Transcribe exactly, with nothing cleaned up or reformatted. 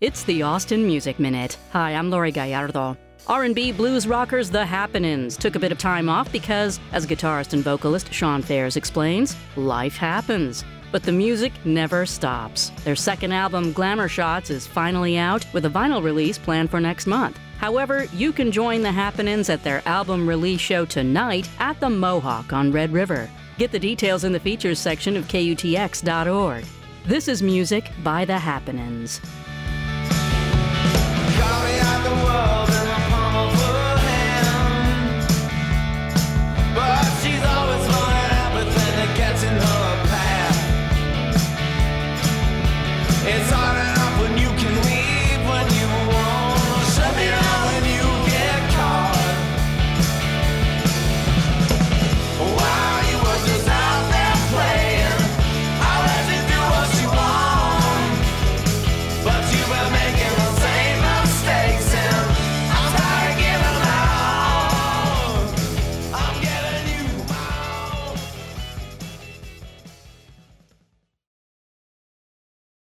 It's the Austin Music Minute. Hi, I'm Lori Gallardo. R and B blues rockers The Happenings took a bit of time off because, as guitarist and vocalist Sean Fares explains, life happens. But the music never stops. Their second album, Glamour Shots, is finally out with a vinyl release planned for next month. However, you can join The Happenings at their album release show tonight at the Mohawk on Red River. Get the details in the features section of K U T X dot org. This is music by The Happenings.